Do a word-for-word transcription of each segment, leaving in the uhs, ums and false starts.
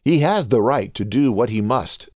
He has the right to do what he must.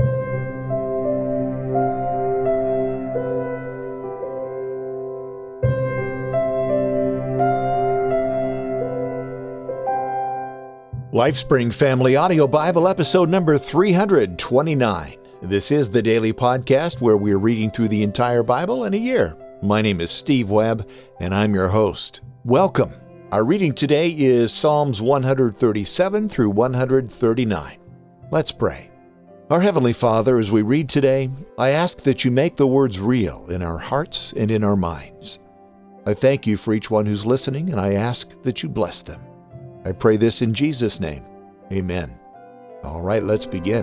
LifeSpring Family Audio Bible, episode number three hundred twenty-nine. This is the daily podcast where we're reading through the entire Bible in a year. My name is Steve Webb, and I'm your host. Welcome. Our reading today is Psalms one thirty-seven through one thirty-nine. Let's pray. Our Heavenly Father, as we read today, I ask that you make the words real in our hearts and in our minds. I thank you for each one who's listening, and I ask that you bless them. I pray this in Jesus' name. Amen. All right, let's begin.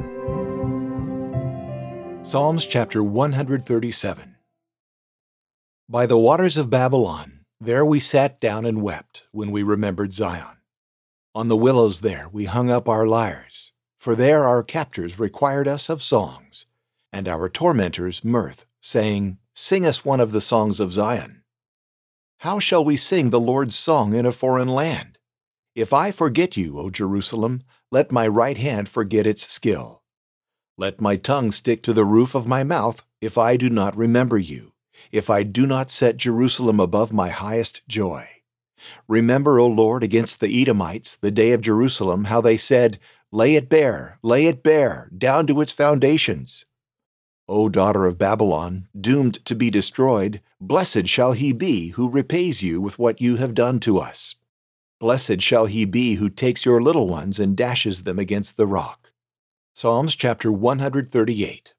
Psalms chapter one thirty-seven. By the waters of Babylon, there we sat down and wept when we remembered Zion. On the willows there we hung up our lyres, for there our captors required us of songs, and our tormentors mirth, saying, "Sing us one of the songs of Zion." How shall we sing the Lord's song in a foreign land? If I forget you, O Jerusalem, let my right hand forget its skill. Let my tongue stick to the roof of my mouth if I do not remember you, if I do not set Jerusalem above my highest joy. Remember, O Lord, against the Edomites, the day of Jerusalem, how they said, "Lay it bare, lay it bare, down to its foundations." O daughter of Babylon, doomed to be destroyed, blessed shall he be who repays you with what you have done to us. Blessed shall he be who takes your little ones and dashes them against the rock. Psalms chapter one thirty-eight.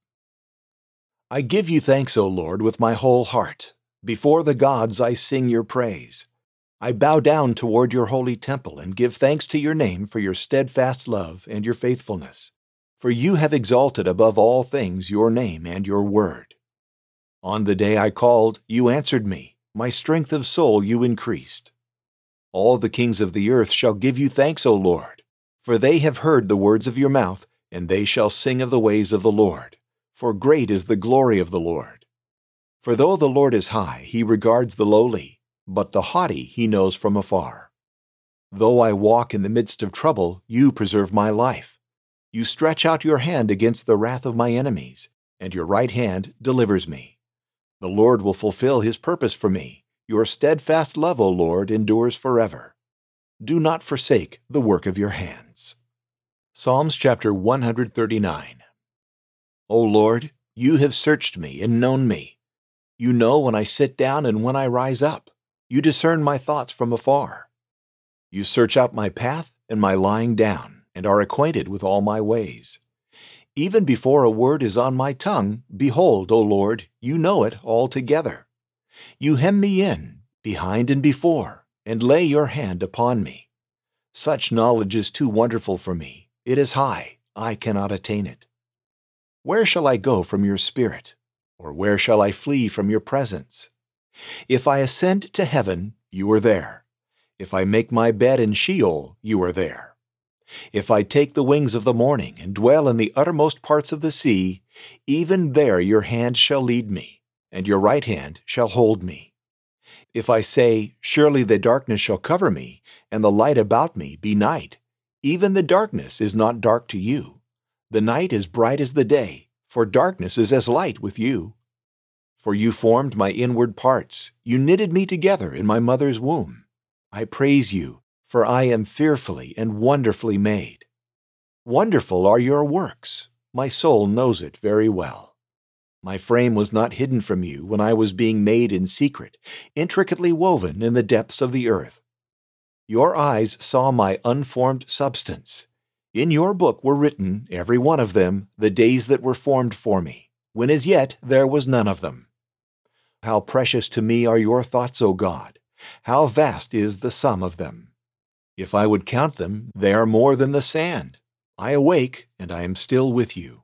I give you thanks, O Lord, with my whole heart. Before the gods I sing your praise. I bow down toward your holy temple and give thanks to your name for your steadfast love and your faithfulness. For you have exalted above all things your name and your word. On the day I called, you answered me. My strength of soul you increased. All the kings of the earth shall give you thanks, O Lord, for they have heard the words of your mouth, and they shall sing of the ways of the Lord. For great is the glory of the Lord. For though the Lord is high, he regards the lowly, but the haughty he knows from afar. Though I walk in the midst of trouble, you preserve my life. You stretch out your hand against the wrath of my enemies, and your right hand delivers me. The Lord will fulfill his purpose for me. Your steadfast love, O Lord, endures forever. Do not forsake the work of your hands. Psalms chapter one thirty-nine. O Lord, you have searched me and known me. You know when I sit down and when I rise up. You discern my thoughts from afar. You search out my path and my lying down, and are acquainted with all my ways. Even before a word is on my tongue, behold, O Lord, you know it altogether. You hem me in, behind and before, and lay your hand upon me. Such knowledge is too wonderful for me. It is high, I cannot attain it. Where shall I go from your spirit? Or where shall I flee from your presence? If I ascend to heaven, you are there. If I make my bed in Sheol, you are there. If I take the wings of the morning and dwell in the uttermost parts of the sea, even there your hand shall lead me, and your right hand shall hold me. If I say, surely the darkness shall cover me, and the light about me be night, even the darkness is not dark to you. The night is bright as the day, for darkness is as light with you. For you formed my inward parts, you knitted me together in my mother's womb. I praise you, for I am fearfully and wonderfully made. Wonderful are your works, my soul knows it very well. My frame was not hidden from you when I was being made in secret, intricately woven in the depths of the earth. Your eyes saw my unformed substance. In your book were written, every one of them, the days that were formed for me, when as yet there was none of them. How precious to me are your thoughts, O God! How vast is the sum of them! If I would count them, they are more than the sand. I awake, and I am still with you.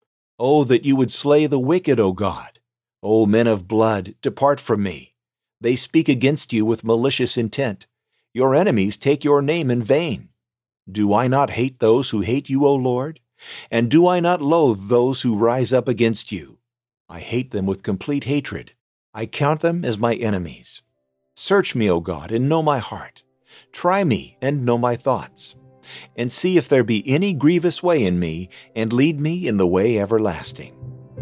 Oh, that you would slay the wicked, O God! O men of blood, depart from me. They speak against you with malicious intent. Your enemies take your name in vain. Do I not hate those who hate you, O Lord? And do I not loathe those who rise up against you? I hate them with complete hatred. I count them as my enemies. Search me, O God, and know my heart. Try me and know my thoughts. and see if there be any grievous way in me, and lead me in the way everlasting.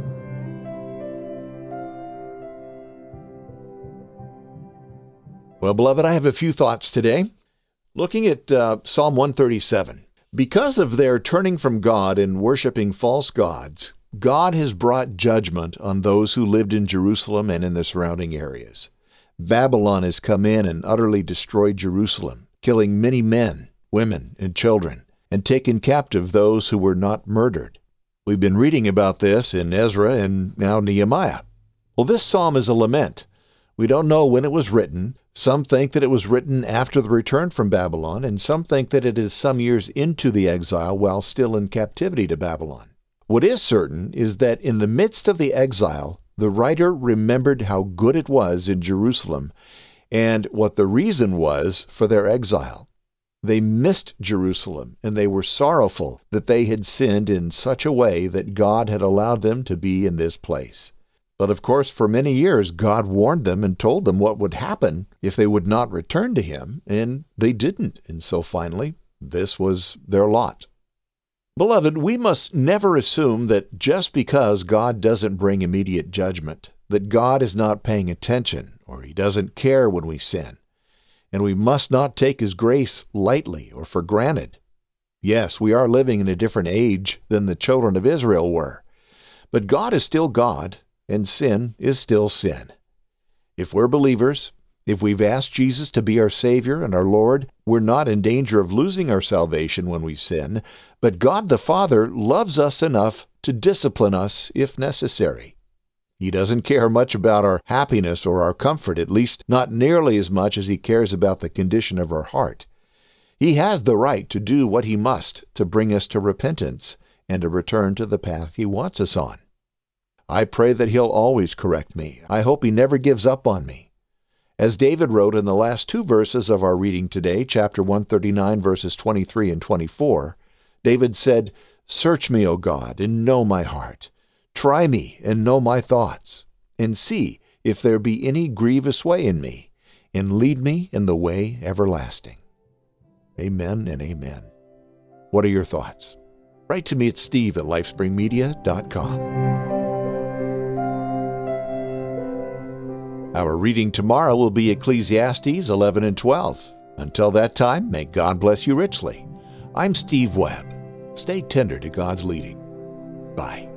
Well, beloved, I have a few thoughts today. Looking at uh, Psalm one thirty-seven. Because of their turning from God and worshiping false gods, God has brought judgment on those who lived in Jerusalem and in the surrounding areas. Babylon has come in and utterly destroyed Jerusalem, killing many men, women, and children, and taken captive those who were not murdered. We've been reading about this in Ezra and now Nehemiah. Well, this psalm is a lament. We don't know when it was written. Some think that it was written after the return from Babylon, and some think that it is some years into the exile while still in captivity to Babylon. What is certain is that in the midst of the exile, the writer remembered how good it was in Jerusalem and what the reason was for their exile. They missed Jerusalem, and they were sorrowful that they had sinned in such a way that God had allowed them to be in this place. But of course, for many years, God warned them and told them what would happen if they would not return to Him, and they didn't. And so finally, this was their lot. Beloved, we must never assume that just because God doesn't bring immediate judgment, that God is not paying attention or He doesn't care when we sin. And we must not take His grace lightly or for granted. Yes, we are living in a different age than the children of Israel were, but God is still God, and sin is still sin. If we're believers, if we've asked Jesus to be our Savior and our Lord, we're not in danger of losing our salvation when we sin, but God the Father loves us enough to discipline us if necessary. He doesn't care much about our happiness or our comfort, at least not nearly as much as He cares about the condition of our heart. He has the right to do what He must to bring us to repentance and to return to the path He wants us on. I pray that He'll always correct me. I hope He never gives up on me. As David wrote in the last two verses of our reading today, chapter one thirty-nine, verses twenty-three and twenty-four, David said, "Search me, O God, and know my heart. Try me and know my thoughts, and see if there be any grievous way in me, and lead me in the way everlasting." Amen and amen. What are your thoughts? Write to me at steve at lifespring media dot com. Our reading tomorrow will be Ecclesiastes eleven and twelve. Until that time, may God bless you richly. I'm Steve Webb. Stay tender to God's leading. Bye.